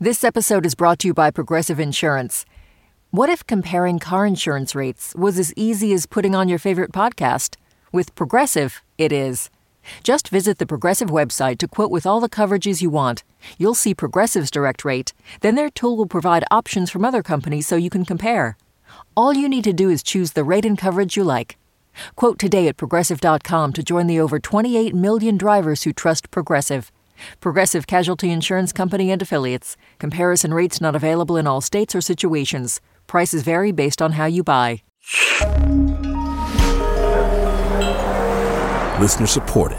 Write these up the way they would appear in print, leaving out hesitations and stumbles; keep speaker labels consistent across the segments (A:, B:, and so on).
A: This episode is brought to you by Progressive Insurance. What if comparing car insurance rates was as easy as putting on your favorite podcast? With Progressive, it is. Just visit the Progressive website to quote with all the coverages you want. You'll see Progressive's direct rate. Then their tool will provide options from other companies so you can compare. All you need to do is choose the rate and coverage you like. Quote today at Progressive.com to join the over 28 million drivers who trust Progressive. Progressive Casualty Insurance Company and Affiliates. Comparison rates not available in all states or situations. Prices vary based on how you buy.
B: Listener supported.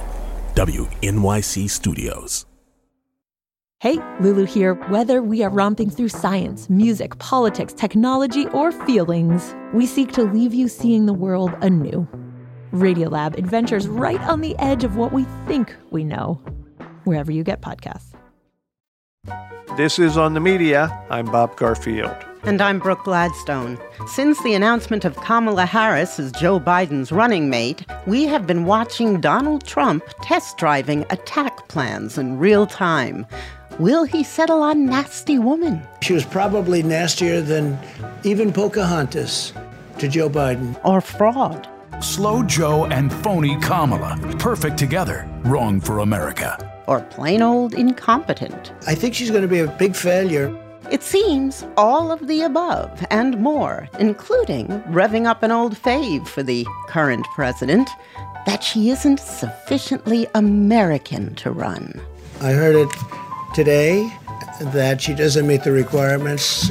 B: WNYC Studios.
C: Hey, Lulu here. Whether we are romping through science, music, politics, technology, or feelings, we seek to leave you seeing the world anew. Radiolab adventures right on the edge of what we think we know. Wherever you get podcasts.
D: This is On the Media. I'm Bob Garfield.
E: And I'm Brooke Gladstone. Since the announcement of Kamala Harris as Joe Biden's running mate, we have been watching Donald Trump test driving attack plans in real time. Will he settle on Nasty Woman?
F: She was probably nastier than even Pocahontas to Joe Biden.
E: Or fraud?
G: Slow Joe and phony Kamala. Perfect together. Wrong for America.
E: Or plain old incompetent?
F: I think she's going to be a big failure.
E: It seems all of the above and more, including revving up an old fave for the current president, that she isn't sufficiently American to run.
F: I heard it today that she doesn't meet the requirements.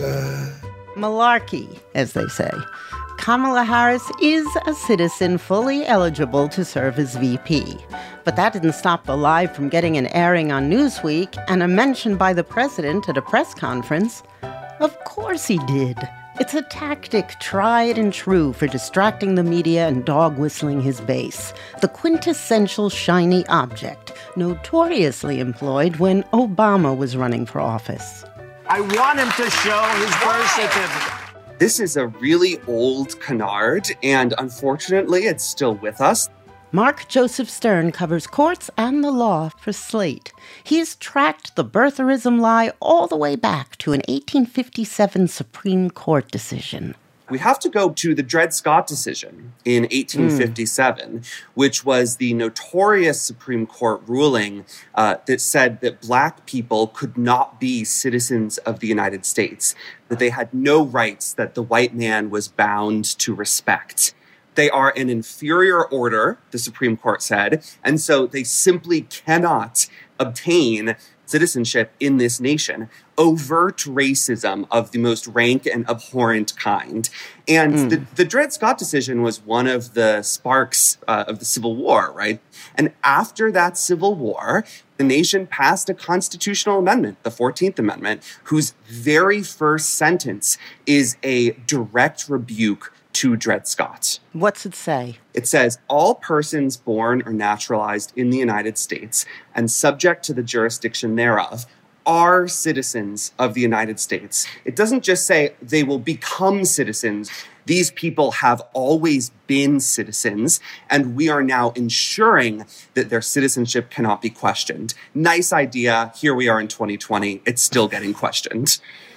E: Malarkey, as they say. Kamala Harris is a citizen fully eligible to serve as VP. But that didn't stop the live from getting an airing on Newsweek and a mention by the president at a press conference. Of course he did. It's a tactic tried and true for distracting the media and dog-whistling his base. The quintessential shiny object, notoriously employed when Obama was running for office.
H: I want him to show his birth certificate. This is a really old canard, and unfortunately, it's still with us.
E: Mark Joseph Stern covers courts and the law for Slate. He's tracked the birtherism lie all the way back to an 1857 Supreme Court decision.
H: We have to go to the Dred Scott decision in 1857, which was the notorious Supreme Court ruling that said that Black people could not be citizens of the United States, that they had no rights that the white man was bound to respect. They are an inferior order, the Supreme Court said, and so they simply cannot obtain citizenship in this nation. Overt racism of the most rank and abhorrent kind. And the Dred Scott decision was one of the sparks of the Civil War, right? And after that Civil War, the nation passed a constitutional amendment, the 14th Amendment, whose very first sentence is a direct rebuke to Dred Scott.
E: What's it say?
H: It says, all persons born or naturalized in the United States and subject to the jurisdiction thereof are citizens of the United States. It doesn't just say they will become citizens. These people have always been citizens, and we are now ensuring that their citizenship cannot be questioned. Nice idea. Here we are in 2020. It's still getting questioned.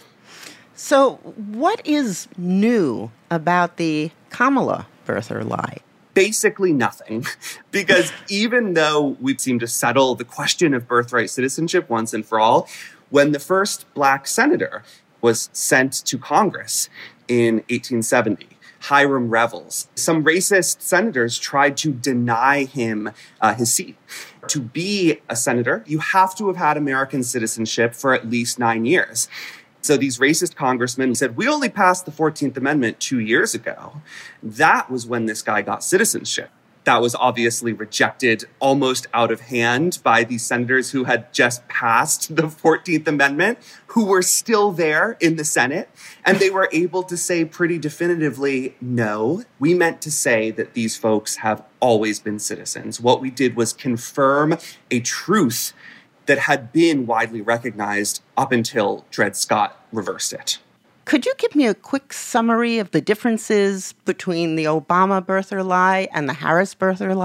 E: So what is new about the Kamala birther lie?
H: Basically nothing, because even though we seem to settle the question of birthright citizenship once and for all, when the first Black senator was sent to Congress in 1870, Hiram Revels, some racist senators tried to deny him his seat. To be a senator, you have to have had American citizenship for at least 9 years. So these racist congressmen said, we only passed the 14th Amendment 2 years ago. That was when this guy got citizenship. That was obviously rejected almost out of hand by the senators who had just passed the 14th Amendment, who were still there in the Senate. And they were able to say pretty definitively, no, we meant to say that these folks have always been citizens. What we did was confirm a truth that had been widely recognized up until Dred Scott reversed it.
E: Could you give me a quick summary of the differences between the Obama birther lie and the Harris birther lie?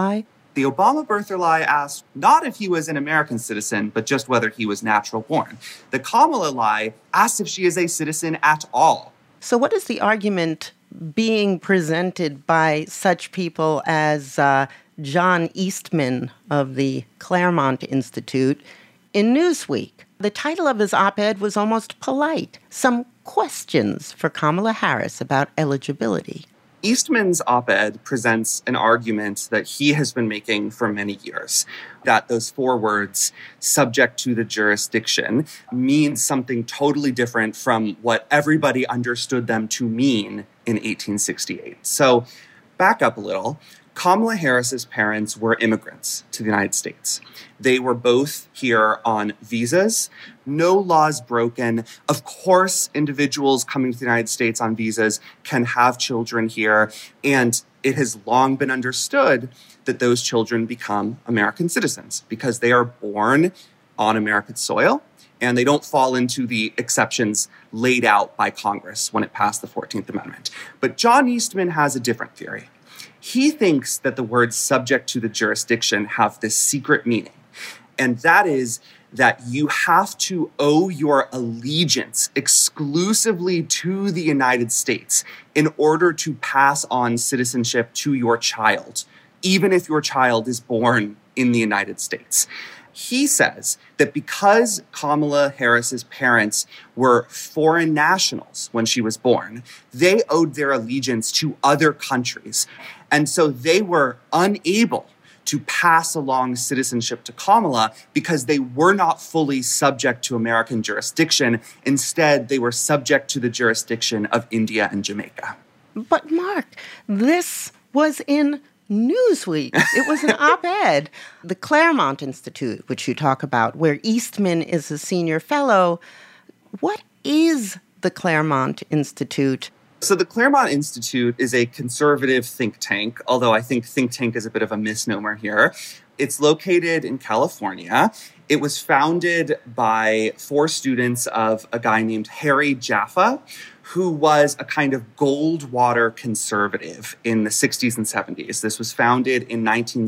H: The Obama birther lie asked not if he was an American citizen, but just whether he was natural born. The Kamala lie asked if she is a citizen at all.
E: So what is the argument being presented by such people as John Eastman of the Claremont Institute in Newsweek? The title of his op-ed was almost polite. Some questions for Kamala Harris about eligibility.
H: Eastman's op-ed presents an argument that he has been making for many years, that those 4 words, subject to the jurisdiction, means something totally different from what everybody understood them to mean in 1868. So, back up a little. Kamala Harris's parents were immigrants to the United States. They were both here on visas, no laws broken. Of course, individuals coming to the United States on visas can have children here, and it has long been understood that those children become American citizens because they are born on American soil, and they don't fall into the exceptions laid out by Congress when it passed the 14th Amendment. But John Eastman has a different theory. He thinks that the words subject to the jurisdiction have this secret meaning, and that is that you have to owe your allegiance exclusively to the United States in order to pass on citizenship to your child, even if your child is born in the United States. He says that because Kamala Harris's parents were foreign nationals when she was born, they owed their allegiance to other countries. And so they were unable to pass along citizenship to Kamala because they were not fully subject to American jurisdiction. Instead, they were subject to the jurisdiction of India and Jamaica.
E: But Mark, this was in Newsweek. It was an op-ed. The Claremont Institute, which you talk about, where Eastman is a senior fellow. What is the Claremont Institute?
H: So the Claremont Institute is a conservative think tank, although I think think tank is a bit of a misnomer here. It's located in California. It was founded by 4 students of a guy named Harry Jaffa, who was a kind of Goldwater conservative in the 60s and 70s. This was founded in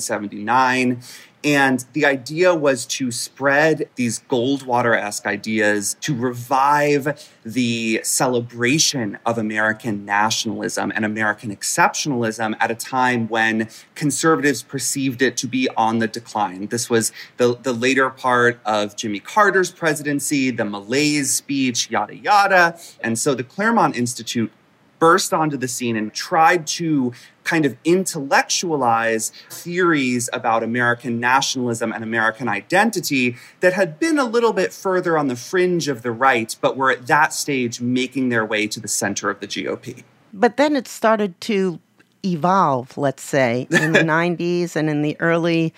H: 1979. And the idea was to spread these Goldwater-esque ideas to revive the celebration of American nationalism and American exceptionalism at a time when conservatives perceived it to be on the decline. This was the later part of Jimmy Carter's presidency, the Malaise speech, yada, yada. And so the Claremont Institute burst onto the scene and tried to kind of intellectualize theories about American nationalism and American identity that had been a little bit further on the fringe of the right, but were at that stage making their way to the center of the GOP.
E: But then it started to evolve, let's say, in the 90s and in the early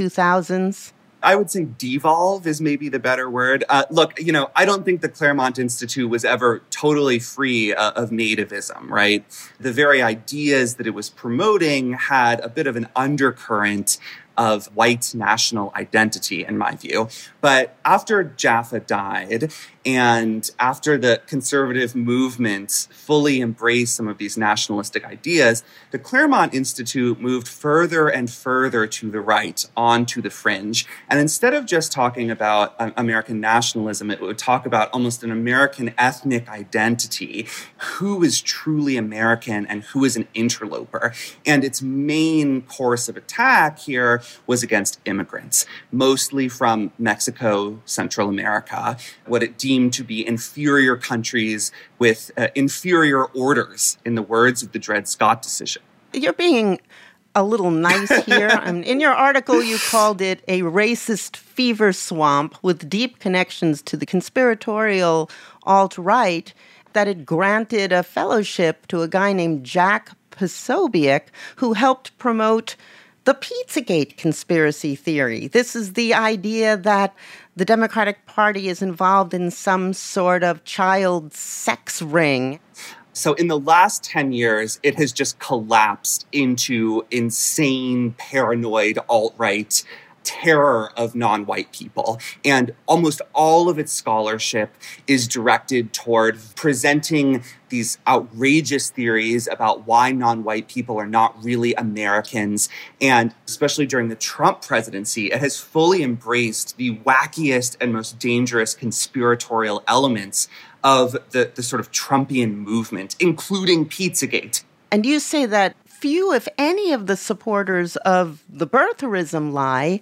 E: 2000s.
H: I would say devolve is maybe the better word. Look, I don't think the Claremont Institute was ever totally free of nativism, right? The very ideas that it was promoting had a bit of an undercurrent of white national identity, in my view. But after Jaffa died, and after the conservative movement fully embraced some of these nationalistic ideas, the Claremont Institute moved further and further to the right, onto the fringe. And instead of just talking about American nationalism, it would talk about almost an American ethnic identity, who is truly American and who is an interloper. And its main course of attack here was against immigrants, mostly from Mexico, Central America, what it deemed to be inferior countries with inferior orders, in the words of the Dred Scott decision.
E: You're being a little nice here. In your article, you called it a racist fever swamp with deep connections to the conspiratorial alt-right, that it granted a fellowship to a guy named Jack Posobiec, who helped promote the Pizzagate conspiracy theory. This is the idea that the Democratic Party is involved in some sort of child sex ring.
H: So in the last 10 years, it has just collapsed into insane, paranoid alt-right terror of non-white people. And almost all of its scholarship is directed toward presenting these outrageous theories about why non-white people are not really Americans. And especially during the Trump presidency, it has fully embraced the wackiest and most dangerous conspiratorial elements of the sort of Trumpian movement, including Pizzagate.
E: And you say that few, if any, of the supporters of the birtherism lie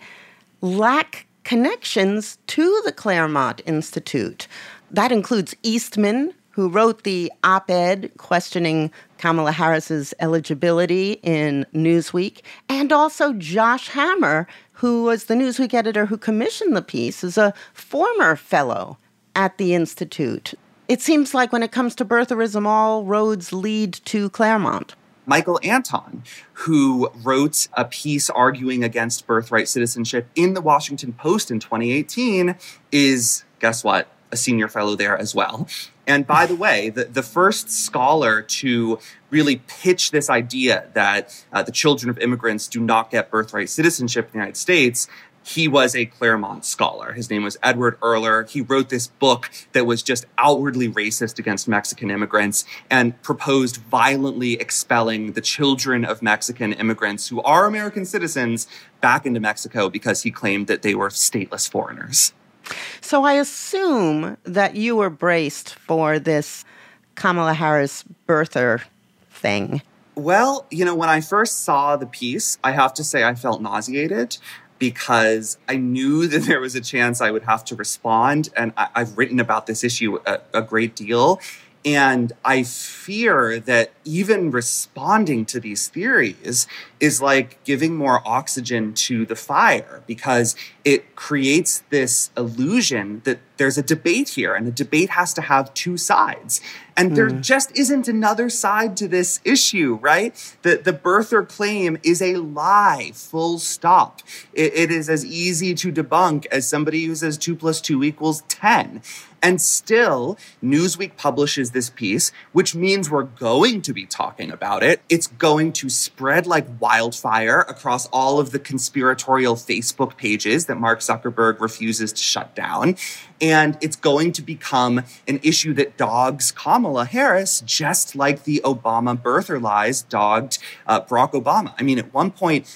E: lack connections to the Claremont Institute. That includes Eastman, who wrote the op-ed questioning Kamala Harris's eligibility in Newsweek, and also Josh Hammer, who was the Newsweek editor who commissioned the piece, is a former fellow at the Institute. It seems like when it comes to birtherism, all roads lead to Claremont.
H: Michael Anton, who wrote a piece arguing against birthright citizenship in the Washington Post in 2018, is, guess what, a senior fellow there as well. And by the way, the first scholar to really pitch this idea that the children of immigrants do not get birthright citizenship in the United States, he was a Claremont scholar. His name was Edward Erler. He wrote this book that was just outwardly racist against Mexican immigrants and proposed violently expelling the children of Mexican immigrants who are American citizens back into Mexico because he claimed that they were stateless foreigners.
E: So I assume that you were braced for this Kamala Harris birther thing.
H: Well, when I first saw the piece, I have to say I felt nauseated, because I knew that there was a chance I would have to respond. And I've written about this issue a great deal. And I fear that even responding to these theories is like giving more oxygen to the fire, because it creates this illusion that there's a debate here, and the debate has to have two sides. And there just isn't another side to this issue, right? The birther claim is a lie, full stop. It is as easy to debunk as somebody who says 2 + 2 = 10. And still, Newsweek publishes this piece, which means we're going to be talking about it. It's going to spread like wildfire across all of the conspiratorial Facebook pages that Mark Zuckerberg refuses to shut down. And it's going to become an issue that dogs Kamala Harris, just like the Obama birther lies dogged Barack Obama. I mean, at one point,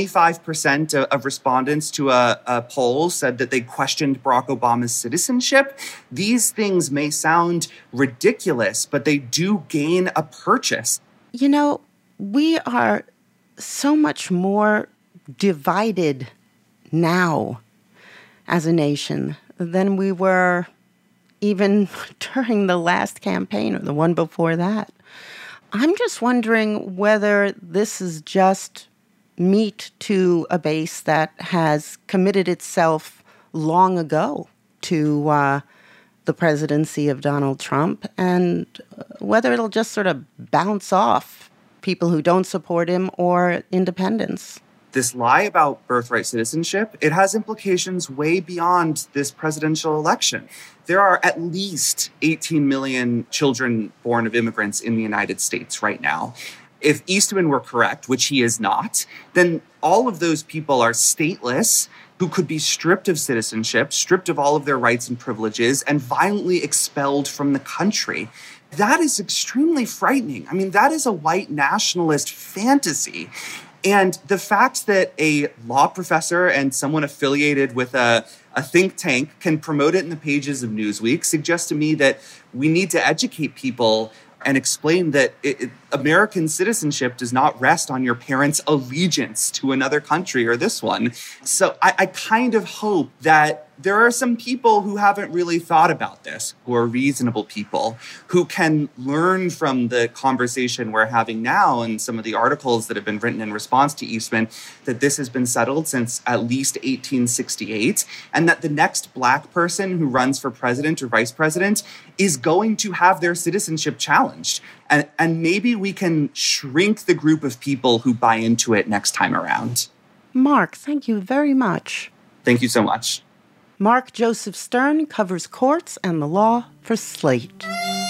H: 25% of respondents to a poll said that they questioned Barack Obama's citizenship. These things may sound ridiculous, but they do gain a purchase.
E: We are so much more divided now as a nation than we were even during the last campaign or the one before that. I'm just wondering whether this is just meat to a base that has committed itself long ago to the presidency of Donald Trump, and whether it'll just sort of bounce off people who don't support him or independents.
H: This lie about birthright citizenship, it has implications way beyond this presidential election. There are at least 18 million children born of immigrants in the United States right now. If Eastman were correct, which he is not, then all of those people are stateless, who could be stripped of citizenship, stripped of all of their rights and privileges, and violently expelled from the country. That is extremely frightening. I mean, that is a white nationalist fantasy. And the fact that a law professor and someone affiliated with a think tank can promote it in the pages of Newsweek suggests to me that we need to educate people and explain that American citizenship does not rest on your parents' allegiance to another country or this one. So I kind of hope that there are some people who haven't really thought about this, who are reasonable people, who can learn from the conversation we're having now and some of the articles that have been written in response to Eastman, that this has been settled since at least 1868, and that the next Black person who runs for president or vice president is going to have their citizenship challenged. And maybe we can shrink the group of people who buy into it next time around.
E: Mark, thank you very much.
H: Thank you so much.
E: Mark Joseph Stern covers courts and the law for Slate.